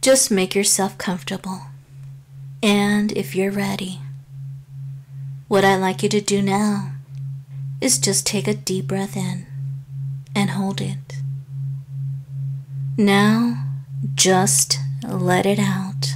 Just make yourself comfortable. And if you're ready, what I'd like you to do now is just take a deep breath in and hold it. Now, just let it out.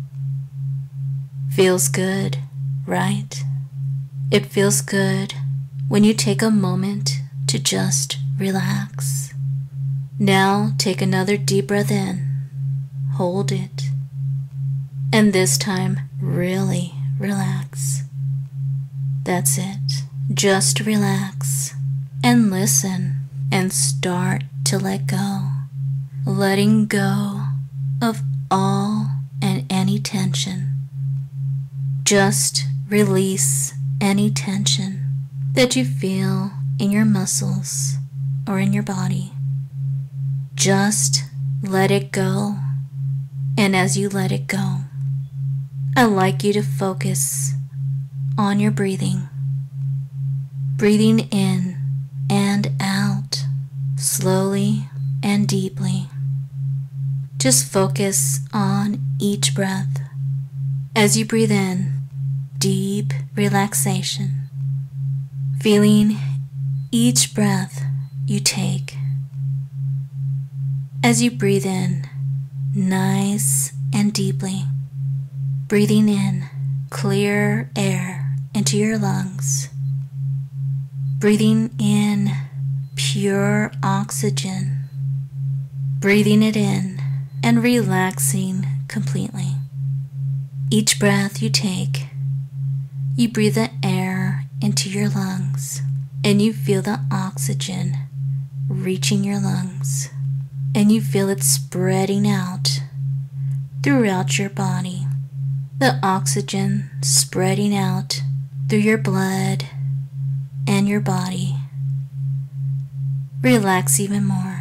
Feels good, right? It feels good when you take a moment to just relax. Now, take another deep breath in, hold it, and this time, really relax. That's it. Just relax and listen and start to let go. Letting go of all and any tension. Just release any tension that you feel in your muscles or in your body. Just let it go. And as you let it go, I'd like you to focus on your breathing. Breathing in and out, slowly and deeply. Just focus on each breath. As you breathe in, deep relaxation. Feeling each breath you take. As you breathe in, nice and deeply. Breathing in clear air into your lungs. Breathing in pure oxygen. Breathing it in and relaxing completely. Each breath you take, you breathe the air into your lungs and you feel the oxygen reaching your lungs and you feel it spreading out throughout your body. The oxygen spreading out through your blood and your body. Relax even more.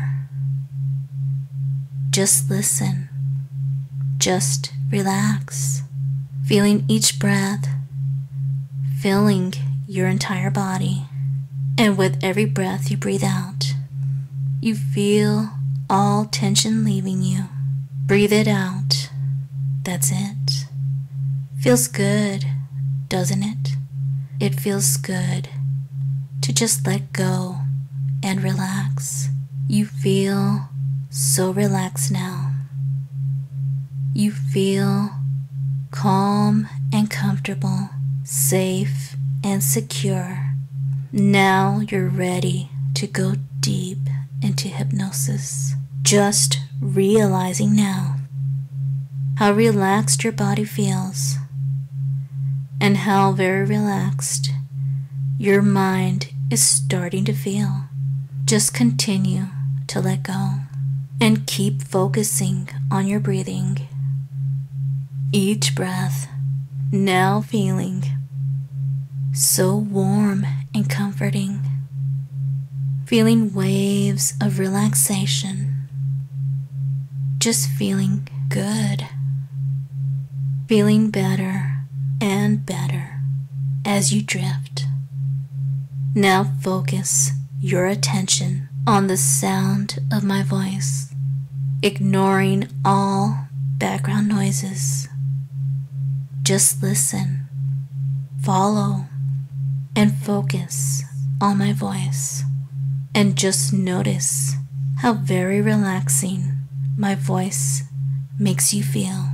Just listen. Just relax. Feeling each breath, filling your entire body. And with every breath you breathe out, you feel all tension leaving you. Breathe it out. That's it. Feels good, doesn't it? It feels good to just let go and relax. You feel so relaxed now. You feel calm and comfortable, safe and secure. Now you're ready to go deep into hypnosis. Just realizing now how relaxed your body feels and how very relaxed your mind is starting to feel. Just continue to let go and keep focusing on your breathing. Each breath now feeling so warm and comforting. Feeling waves of relaxation. Just feeling good. Feeling better and better as you drift. Now focus your attention on the sound of my voice, ignoring all background noises. Just listen, follow, and focus on my voice, and just notice how very relaxing my voice makes you feel.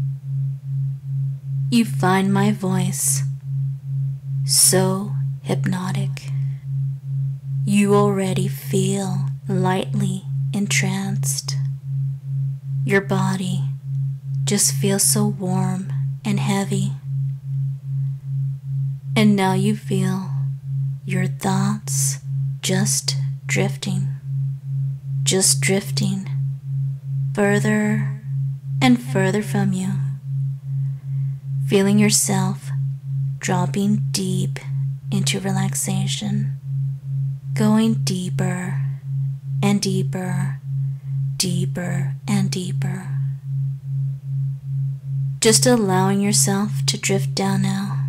You find my voice so hypnotic. You already feel lightly entranced. Your body just feels so warm and heavy. And now you feel your thoughts just drifting further and further from you. Feeling yourself dropping deep into relaxation, going deeper and deeper, deeper and deeper. Just allowing yourself to drift down now,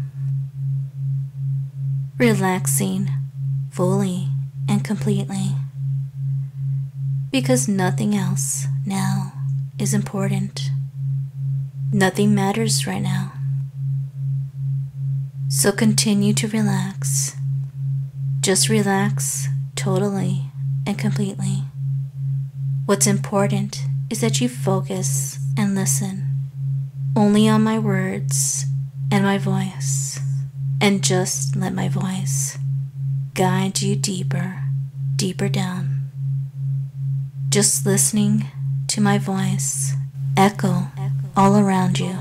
relaxing fully and completely, because nothing else now is important. Nothing matters right now. So continue to relax. Just relax totally and completely. What's important is that you focus and listen only on my words and my voice, and just let my voice guide you deeper, deeper down. Just listening to my voice echo all around you.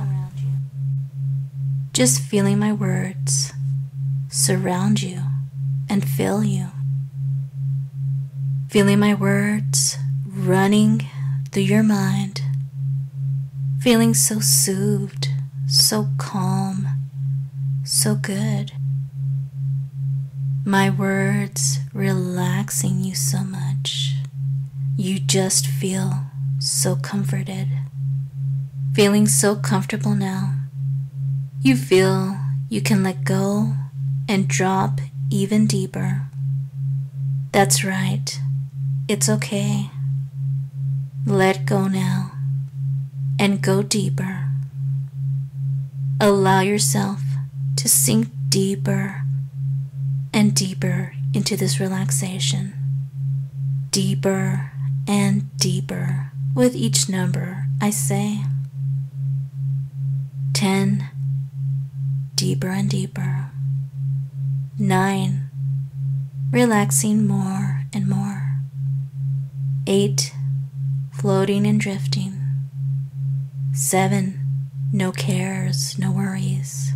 Just feeling my words surround you and fill you. Feeling my words running through your mind. Feeling so soothed, so calm, so good. My words relaxing you so much. You just feel so comforted. Feeling so comfortable now. You feel you can let go and drop even deeper. That's right. It's okay. Let go now and go deeper. Allow yourself to sink deeper and deeper into this relaxation. Deeper and deeper with each number I say. 10. Deeper and deeper. 9. Relaxing more and more. 8. Floating and drifting. 7. No cares, no worries.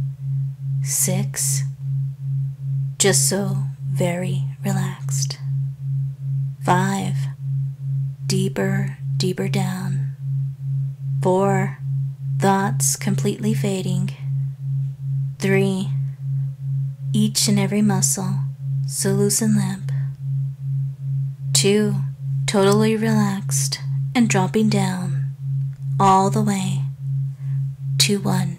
6. Just so very relaxed. 5. Deeper, deeper down. 4. Thoughts completely fading. 3. Each and every muscle so loose and limp. 2. Totally relaxed and dropping down all the way to 1.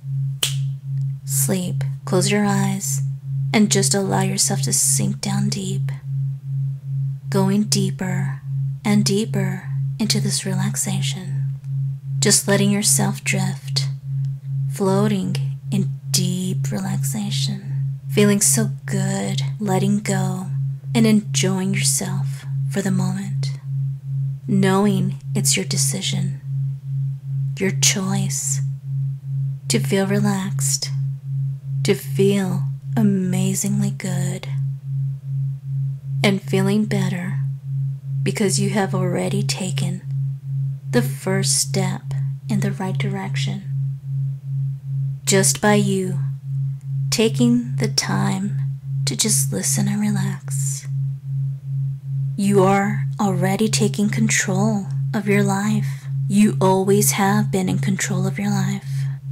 Sleep. Close your eyes and just allow yourself to sink down deep, going deeper and deeper into this relaxation. Just letting yourself drift, floating in deep relaxation, feeling so good, letting go and enjoying yourself for the moment, knowing it's your decision, your choice to feel relaxed, to feel amazingly good, and feeling better because you have already taken the first step in the right direction. Just by you taking the time to just listen and relax, you are already taking control of your life. You always have been in control of your life.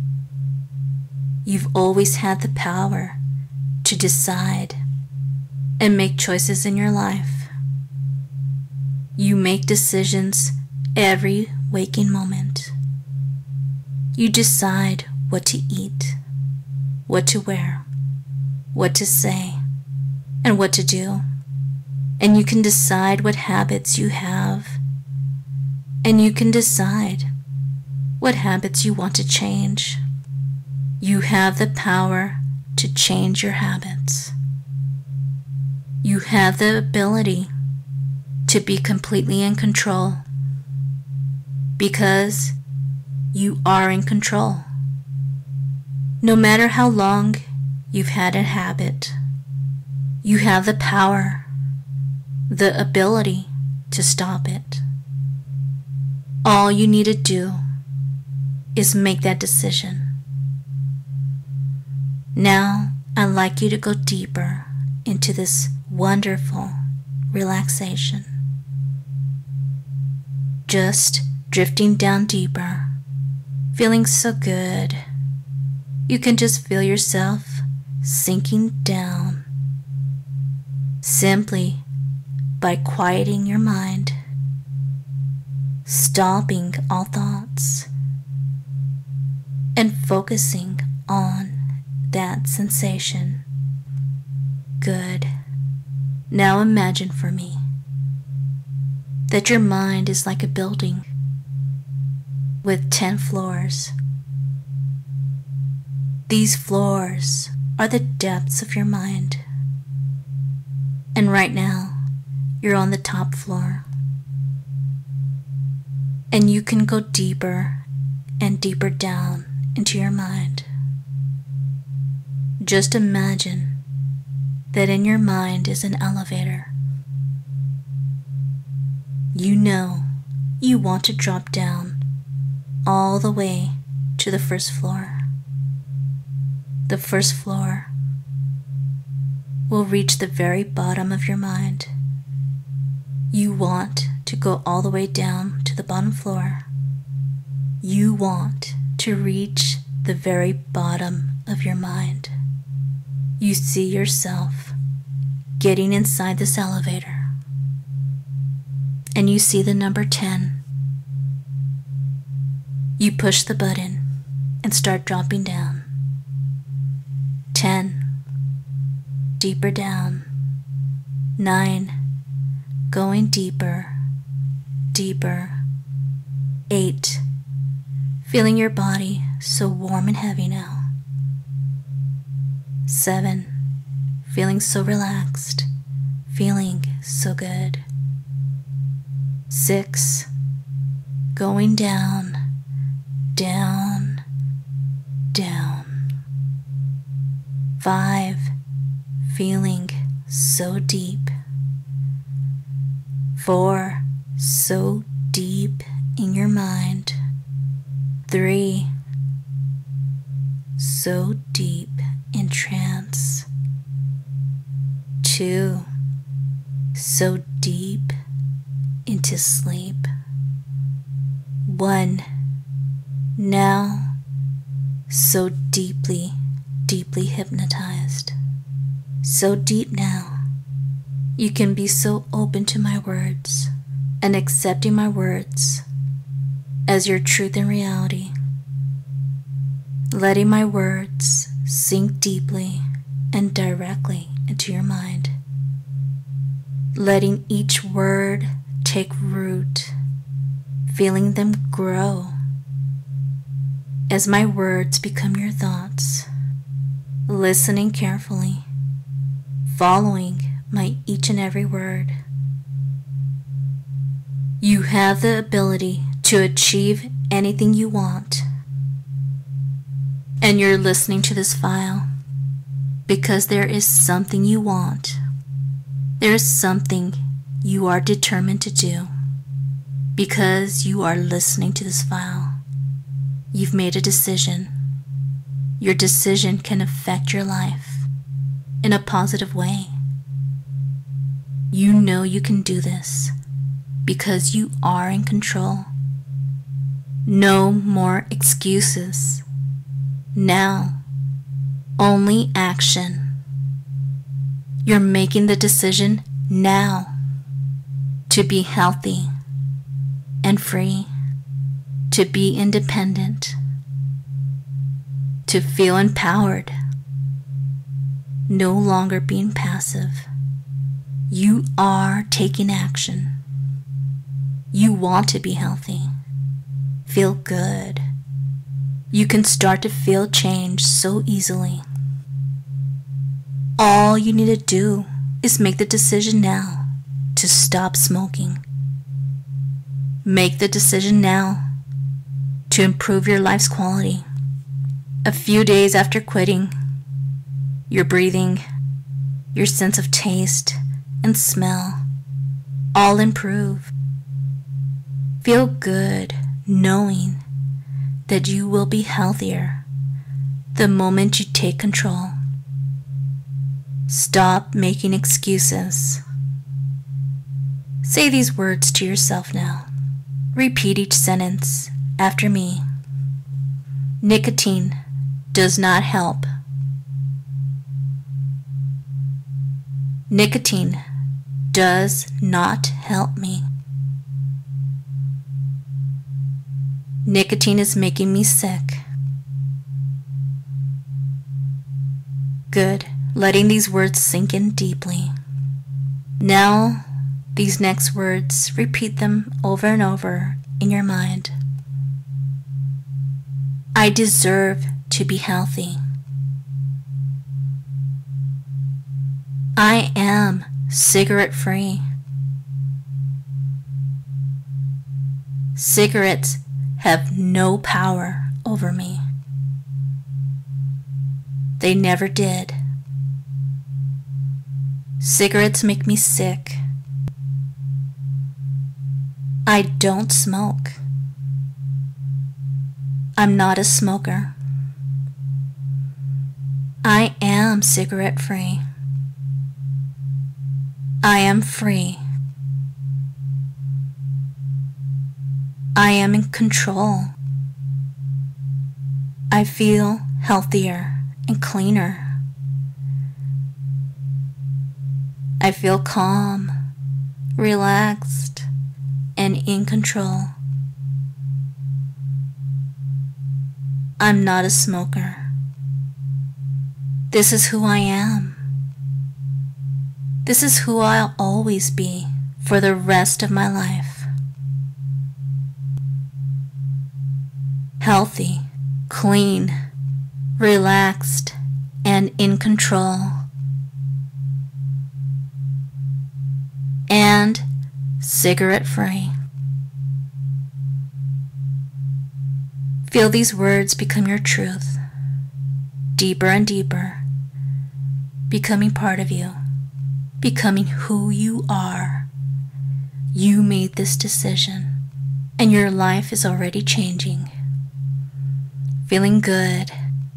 You've always had the power to decide and make choices in your life. You make decisions every waking moment. You decide what to eat, what to wear, what to say, and what to do. And you can decide what habits you have, and you can decide what habits you want to change. You have the power to change your habits. You have the ability to be completely in control because you are in control. No matter how long you've had a habit, you have the power, the ability to stop it. All you need to do is make that decision. Now, I'd like you to go deeper into this wonderful relaxation. Just drifting down deeper, feeling so good. You can just feel yourself sinking down simply by quieting your mind, stopping all thoughts, and focusing on that sensation. Good. Now imagine for me that your mind is like a building. with 10 floors. These floors are the depths of your mind. And right now, you're on the top floor. And you can go deeper and deeper down into your mind. Just imagine that in your mind is an elevator. You know you want to drop down all the way to the first floor. The first floor will reach the very bottom of your mind. You want to go all the way down to the bottom floor. You want to reach the very bottom of your mind. You see yourself getting inside this elevator, and you see the number 10. You push the button and start dropping down. 10. Deeper down. 9. Going deeper, deeper. 8. Feeling your body so warm and heavy now. 7. Feeling so relaxed, feeling so good. 6. Going down, down, down. 5. Feeling so deep. 4. So deep in your mind. 3. So deep in trance. 2. So deep into sleep. 1. Now so deeply, deeply hypnotized. So deep now, you can be so open to my words and accepting my words as your truth and reality. Letting my words sink deeply and directly into your mind. Letting each word take root, feeling them grow as my words become your thoughts. Listening carefully, following my each and every word. You have the ability to achieve anything you want. And you're listening to this file because there is something you want. There is something you are determined to do. Because you are listening to this file, you've made a decision. Your decision can affect your life in a positive way. You know you can do this because you are in control. No more excuses. Now, only action. You're making the decision now to be healthy and free, to be independent, to feel empowered, no longer being passive. You are taking action. You want to be healthy, feel good. You can start to feel change so easily. All you need to do is make the decision now to stop smoking. Make the decision now to improve your life's quality. A few days after quitting, your breathing, your sense of taste and smell all improve. Feel good knowing that you will be healthier the moment you take control. Stop making excuses. Say these words to yourself now. Repeat each sentence after me. Nicotine does not help. Nicotine does not help me. Nicotine is making me sick. Good. Letting these words sink in deeply. Now, these next words, repeat them over and over in your mind. I deserve to be healthy. I am cigarette-free. Cigarettes have no power over me. They never did. Cigarettes make me sick. I don't smoke. I'm not a smoker. I am cigarette-free. I am free. I am in control. I feel healthier and cleaner. I feel calm, relaxed, and in control. I'm not a smoker. This is who I am. This is who I'll always be for the rest of my life. Healthy, clean, relaxed, and in control. And cigarette-free. Feel these words become your truth, deeper and deeper, becoming part of you, becoming who you are. You made this decision, and your life is already changing. Feeling good,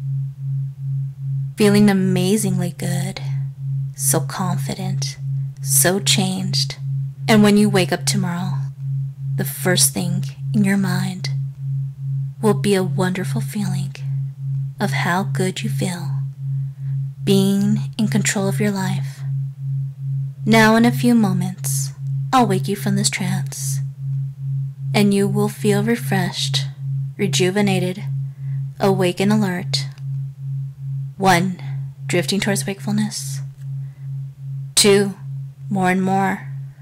feeling amazingly good, so confident, so changed. And when you wake up tomorrow, the first thing in your mind will be a wonderful feeling of how good you feel, being in control of your life. Now in a few moments, I'll wake you from this trance, and you will feel refreshed, rejuvenated, awake and alert. 1. Drifting towards wakefulness. 2. More and more.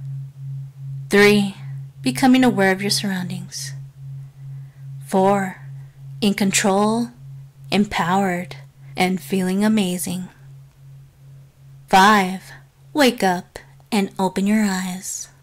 3. Becoming aware of your surroundings. 4. In control, empowered, and feeling amazing. 5. Wake up and open your eyes.